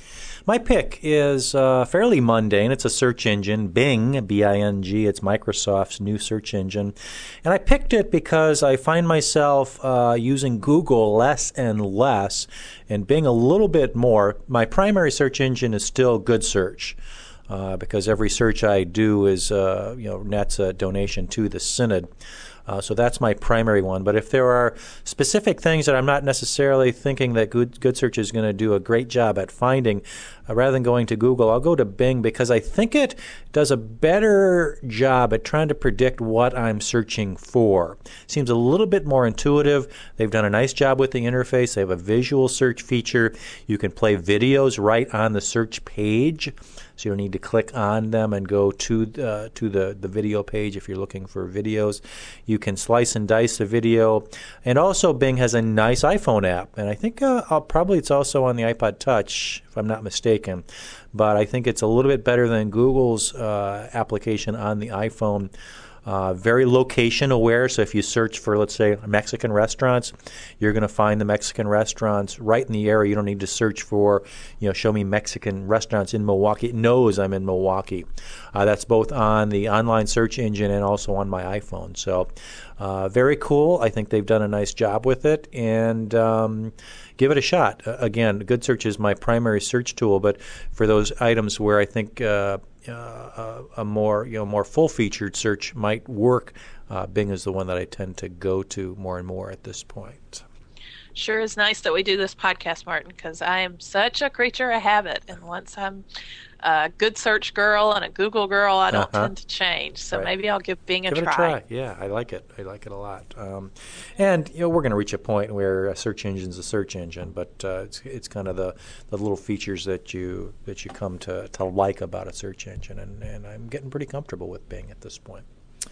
[SPEAKER 1] My pick is fairly mundane. It's a search engine, Bing, B-I-N-G. It's Microsoft's new search engine. And I picked it because I find myself using Google less and less, and Bing a little bit more. My primary search engine is still Good Search. Because every search I do is, nets a donation to the Synod. So that's my primary one. But if there are specific things that I'm not necessarily thinking that Good Search is going to do a great job at finding, rather than going to Google, I'll go to Bing, because I think it does a better job at trying to predict what I'm searching for. Seems a little bit more intuitive. They've done a nice job with the interface. They have a visual search feature. You can play videos right on the search page, so you don't need to click on them and go to the video page if you're looking for videos. You can slice and dice the video. And also Bing has a nice iPhone app. And I think it's also on the iPod Touch, if I'm not mistaken. But I think it's a little bit better than Google's application on the iPhone. Very location aware, so if you search for, let's say, Mexican restaurants, you're going to find the Mexican restaurants right in the area. You don't need to search for, show me Mexican restaurants in Milwaukee. It knows I'm in Milwaukee. That's both on the online search engine and also on my iPhone. So very cool. I think they've done a nice job with it, and give it a shot. Again, Good Search is my primary search tool, but for those items where I think a more full-featured search might work, Bing is the one that I tend to go to more and more at this point.
[SPEAKER 2] Sure is nice that we do this podcast, Martin, because I am such a creature of habit, and once I'm a Good Search girl and a Google girl, I don't tend to change. So right. Maybe I'll give Bing a try.
[SPEAKER 1] Yeah, I like it. I like it a lot. And we're going to reach a point where a search engine is a search engine, but it's kind of the little features that you come to like about a search engine, and I'm getting pretty comfortable with Bing at this point.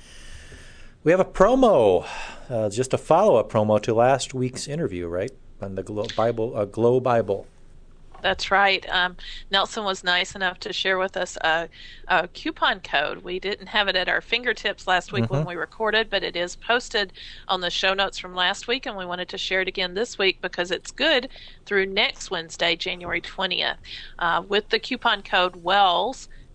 [SPEAKER 1] We have a promo, just a follow-up promo to last week's interview, right, on the Glow Bible.
[SPEAKER 2] That's right. Nelson was nice enough to share with us a coupon code. We didn't have it at our fingertips last week when we recorded, but it is posted on the show notes from last week, and we wanted to share it again this week because it's good through next Wednesday, January 20th. With the coupon code WELS,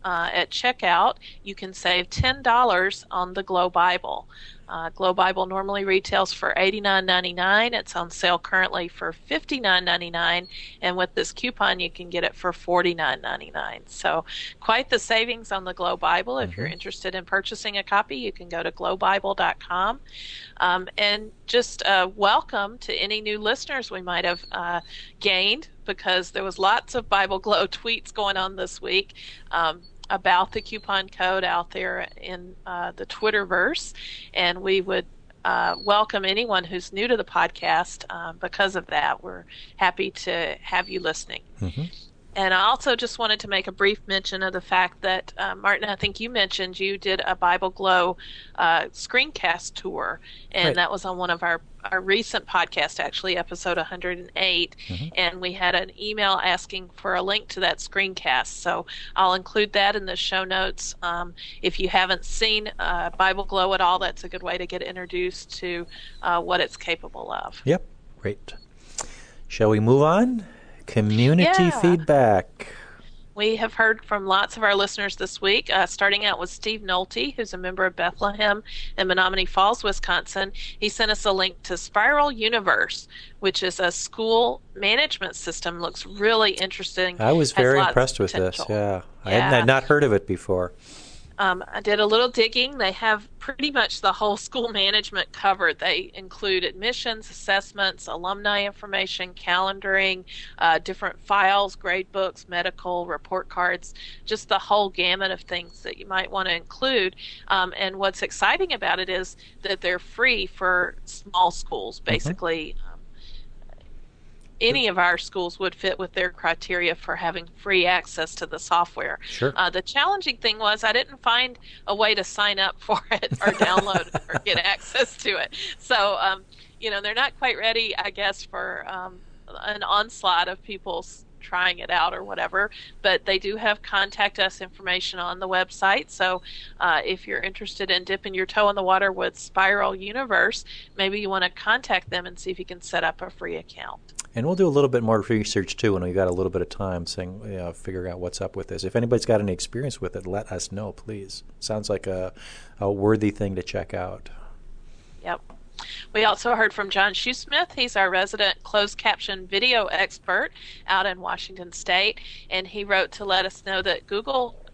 [SPEAKER 2] at checkout, you can save $10 on the Glow Bible. Glow Bible normally retails for $89.99. It's on sale currently for $59.99, and with this coupon, you can get it for $49.99. So, quite the savings on the Glow Bible. If you're interested in purchasing a copy, you can go to glowbible.com. And just welcome to any new listeners we might have gained, because there was lots of Bible Glow tweets going on this week about the coupon code out there in the Twitterverse, and we would welcome anyone who's new to the podcast because of that. We're happy to have you listening. And I also just wanted to make a brief mention of the fact that, Martin, I think you mentioned you did a Bible Glow screencast tour, and
[SPEAKER 1] right.
[SPEAKER 2] That was on one of our recent podcasts, actually, episode 108, and we had an email asking for a link to that screencast. So I'll include that in the show notes. If you haven't seen Bible Glow at all, that's a good way to get introduced to what it's capable of.
[SPEAKER 1] Yep, great. Shall we move on? Community feedback.
[SPEAKER 2] We have heard from lots of our listeners this week, starting out with Steve Nolte, who's a member of Bethlehem in Menominee Falls, Wisconsin. He sent us a link to Spiral Universe, which is a school management system. Looks really interesting.
[SPEAKER 1] I was very impressed with this. Yeah. I had not heard of it before.
[SPEAKER 2] I did a little digging. They have pretty much the whole school management covered. They include admissions, assessments, alumni information, calendaring, different files, grade books, medical, report cards, just the whole gamut of things that you might want to include. And what's exciting about it is that they're free for small schools, basically. Any of our schools would fit with their criteria for having free access to the software.
[SPEAKER 1] Sure.
[SPEAKER 2] The challenging thing was I didn't find a way to sign up for it or download it or get access to it. So, they're not quite ready, I guess, for an onslaught of people trying it out or whatever, but they do have contact us information on the website. So if you're interested in dipping your toe in the water with Spiral Universe, maybe you want to contact them and see if you can set up a free account.
[SPEAKER 1] And we'll do a little bit more research, too, when we've got a little bit of time, figuring out what's up with this. If anybody's got any experience with it, let us know, please. Sounds like a worthy thing to check out.
[SPEAKER 2] Yep. We also heard from John Shoesmith. He's our resident closed caption video expert out in Washington State, and he wrote to let us know that Google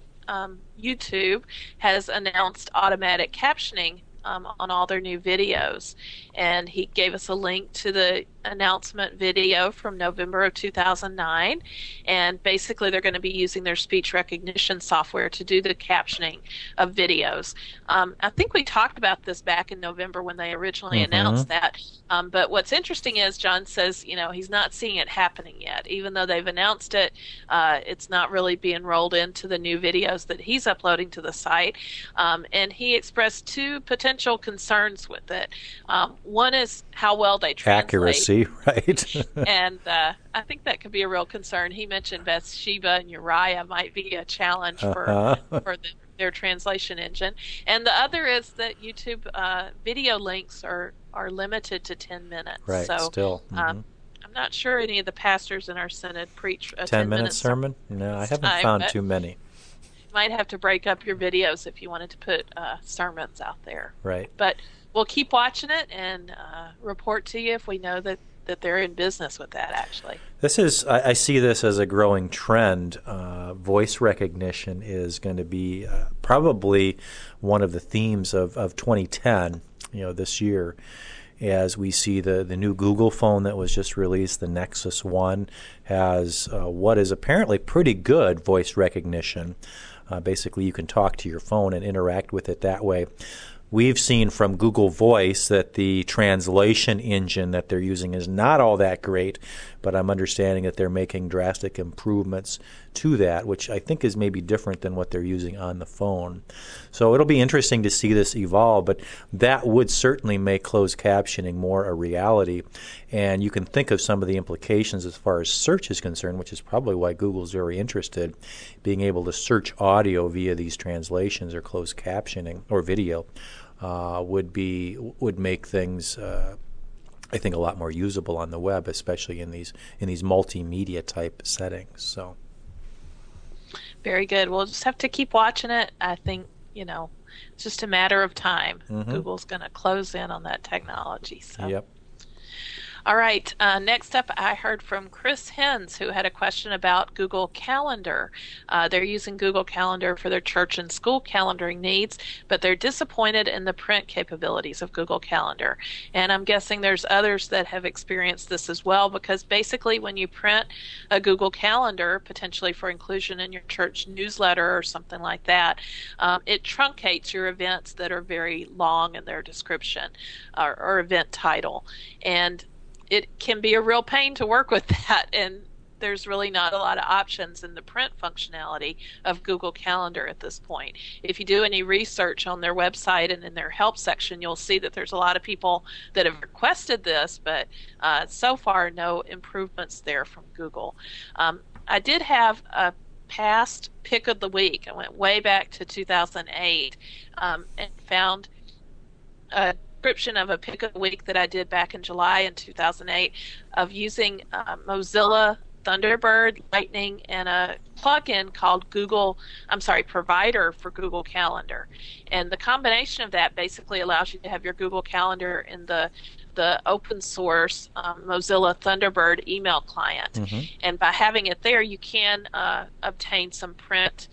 [SPEAKER 2] YouTube has announced automatic captioning on all their new videos. And he gave us a link to the announcement video from November of 2009. And basically, they're going to be using their speech recognition software to do the captioning of videos. I think we talked about this back in November when they originally announced that. But what's interesting is John says, he's not seeing it happening yet. Even though they've announced it, it's not really being rolled into the new videos that he's uploading to the site. And he expressed two potential concerns with it. One is how well they translate.
[SPEAKER 1] Accuracy, right?
[SPEAKER 2] And I think that could be a real concern. He mentioned Bathsheba and Uriah might be a challenge for their translation engine. And the other is that YouTube video links are limited to 10 minutes.
[SPEAKER 1] Right,
[SPEAKER 2] so,
[SPEAKER 1] still.
[SPEAKER 2] I'm not sure any of the pastors in our synod preach a
[SPEAKER 1] 10-minute sermon? No, I haven't found too many.
[SPEAKER 2] You might have to break up your videos if you wanted to put sermons out there.
[SPEAKER 1] Right.
[SPEAKER 2] But we'll keep watching it and report to you if we know that they're in business with that, actually.
[SPEAKER 1] I see this as a growing trend. Voice recognition is going to be probably one of the themes of 2010, this year, as we see the new Google phone that was just released, the Nexus One, has what is apparently pretty good voice recognition. Basically, you can talk to your phone and interact with it that way. We've seen from Google Voice that the translation engine that they're using is not all that great, but I'm understanding that they're making drastic improvements to that, which I think is maybe different than what they're using on the phone. So it'll be interesting to see this evolve, but that would certainly make closed captioning more a reality. And you can think of some of the implications as far as search is concerned, which is probably why Google's very interested, being able to search audio via these translations or closed captioning or video. Would make things, I think, a lot more usable on the web, especially in these multimedia type settings. So,
[SPEAKER 2] Very good. We'll just have to keep watching it. I think, it's just a matter of time. Google's going to close in on that technology. So.
[SPEAKER 1] Yep.
[SPEAKER 2] All right. Next up, I heard from Chris Hens, who had a question about Google Calendar. They're using Google Calendar for their church and school calendaring needs, but they're disappointed in the print capabilities of Google Calendar. And I'm guessing there's others that have experienced this as well, because basically when you print a Google Calendar, potentially for inclusion in your church newsletter or something like that, it truncates your events that are very long in their description or event title. And it can be a real pain to work with that, and there's really not a lot of options in the print functionality of Google Calendar at this point. If you do any research on their website and in their help section, you'll see that there's a lot of people that have requested this, but so far no improvements there from Google. I did have a past pick of the week. I went way back to 2008 and found a description of a pick of the week that I did back in July in 2008 of using Mozilla Thunderbird, Lightning, and a plugin called Provider for Google Calendar. And the combination of that basically allows you to have your Google Calendar in the open source Mozilla Thunderbird email client. And by having it there, you can obtain some print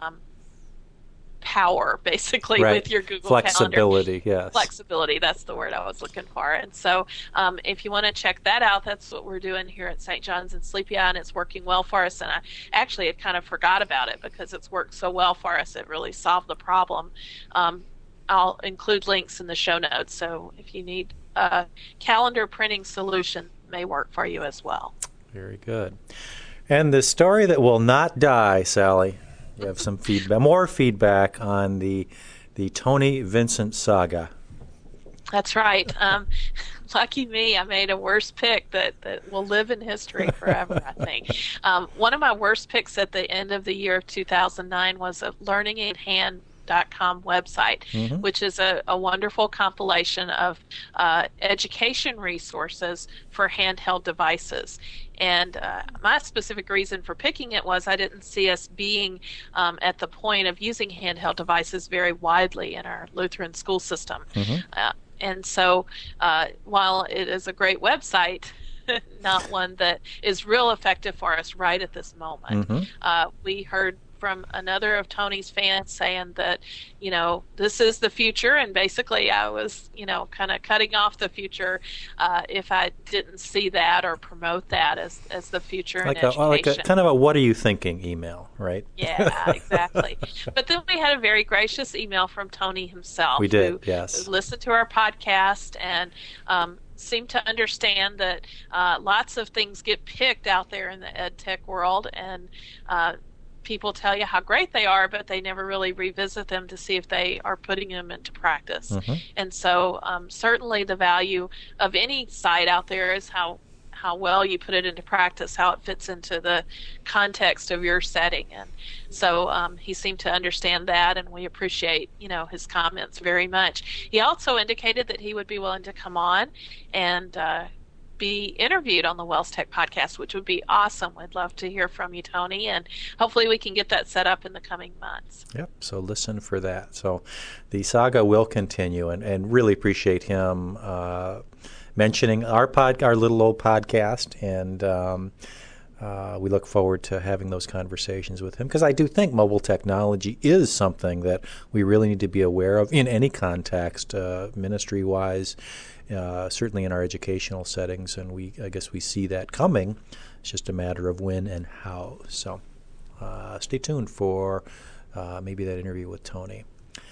[SPEAKER 2] power, basically, with your Google
[SPEAKER 1] Flexibility,
[SPEAKER 2] Calendar.
[SPEAKER 1] Yes.
[SPEAKER 2] Flexibility, that's the word I was looking for. And so if you want to check that out, that's what we're doing here at St. John's in Sleepy Eye, and it's working well for us. And I actually had kind of forgot about it because it's worked so well for us. It really solved the problem. I'll include links in the show notes, so if you need a calendar printing solution, it may work for you as well.
[SPEAKER 1] Very good. And the story that will not die, Sally. You have some more feedback on the Tony Vincent saga.
[SPEAKER 2] That's right. Lucky me, I made a worse pick that will live in history forever, I think. One of my worst picks at the end of the year of 2009 was a learninginhand.com website, which is a wonderful compilation of education resources for handheld devices. And my specific reason for picking it was I didn't see us being at the point of using handheld devices very widely in our Lutheran school system. And so while it is a great website, not one that is real effective for us right at this moment. We heard from another of Tony's fans saying that, this is the future, and basically I was, kind of cutting off the future if I didn't see that or promote that as the future in education.
[SPEAKER 1] Like a kind of a what are you thinking email, right?
[SPEAKER 2] Yeah, exactly. But then we had a very gracious email from Tony himself.
[SPEAKER 1] We did, yes.
[SPEAKER 2] Who listened to our podcast and seemed to understand that lots of things get picked out there in the ed tech world, and people tell you how great they are, but they never really revisit them to see if they are putting them into practice. And so certainly the value of any site out there is how well you put it into practice, how it fits into the context of your setting. And so he seemed to understand that, and we appreciate, his comments very much. He also indicated that he would be willing to come on and be interviewed on the Wells Tech podcast, which would be awesome. We'd love to hear from you, Tony, and hopefully we can get that set up in the coming months.
[SPEAKER 1] Yep, so listen for that. So the saga will continue, and really appreciate him mentioning our little old podcast, and we look forward to having those conversations with him, because I do think mobile technology is something that we really need to be aware of in any context, ministry-wise, certainly in our educational settings, and I guess we see that coming. It's just a matter of when and how. So stay tuned for maybe that interview with Tony.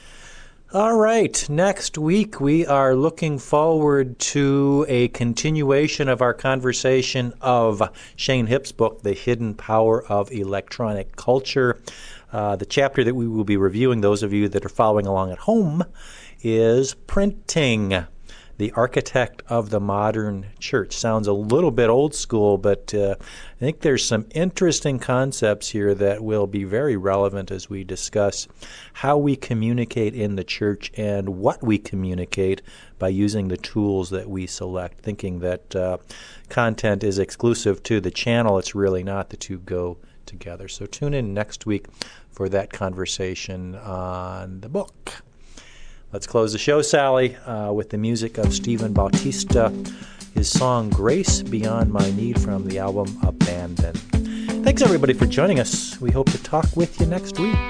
[SPEAKER 1] All right, next week we are looking forward to a continuation of our conversation of Shane Hipp's book, The Hidden Power of Electronic Culture. The chapter that we will be reviewing, those of you that are following along at home, is Printing, the Architect of the Modern Church. Sounds a little bit old school, but I think there's some interesting concepts here that will be very relevant as we discuss how we communicate in the church and what we communicate by using the tools that we select, thinking that content is exclusive to the channel. It's really not. The two go together. So tune in next week for that conversation on the book. Let's close the show, Sally, with the music of Stephen Bautista, his song Grace Beyond My Need from the album Abandon. Thanks, everybody, for joining us. We hope to talk with you next week.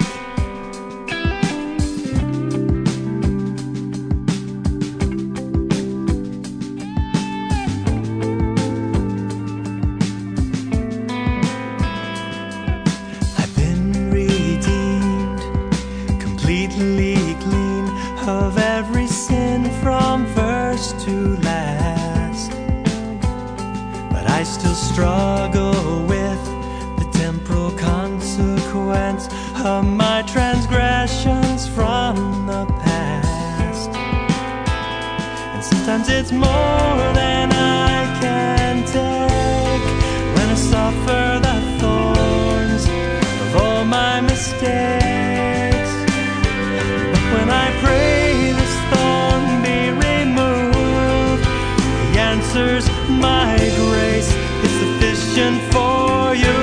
[SPEAKER 4] Struggle with the temporal consequence of my transgressions from the past. And sometimes it's more than I can take when I suffer the thorns of all my mistakes. But when I pray this thorn be removed, the answer's my grace is sufficient for you.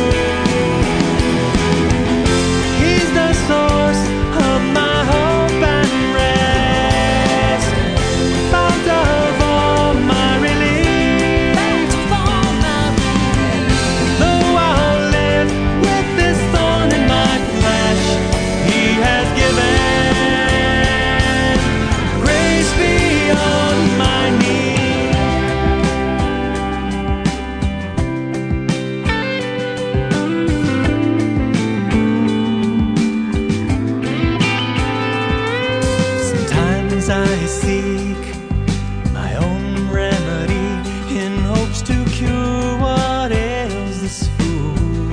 [SPEAKER 4] He's the source of my hope and rest, fount of all my relief. Though I'll live with this thorn in my flesh, He has given grace beyond my need. I seek my own remedy in hopes to cure what ails this fool.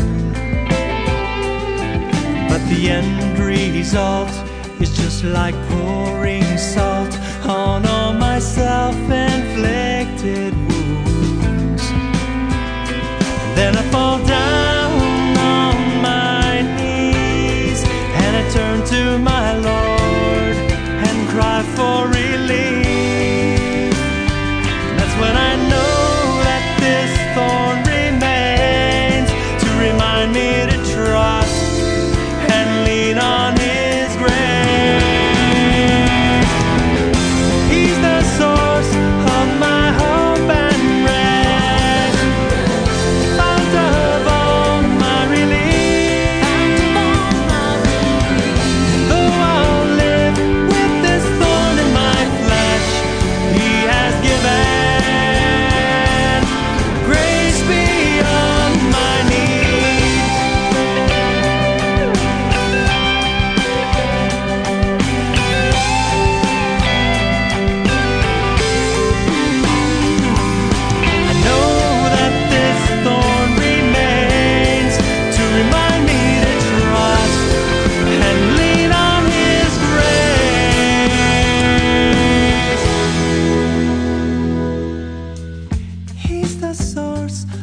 [SPEAKER 4] But the end result is just like pouring salt on all my self-inflicted wounds. And then I fall down on my knees and I turn to my Lord and cry for relief. That's when I know that this thorn remains to remind me to trust and lean on His grace. He's the source of my hope and rest, fount of all my relief. Though I'll live with this thorn in my flesh, He has given grace beyond my need. I know that this thorn remains to remind me to trust and lean on His grace. He's the source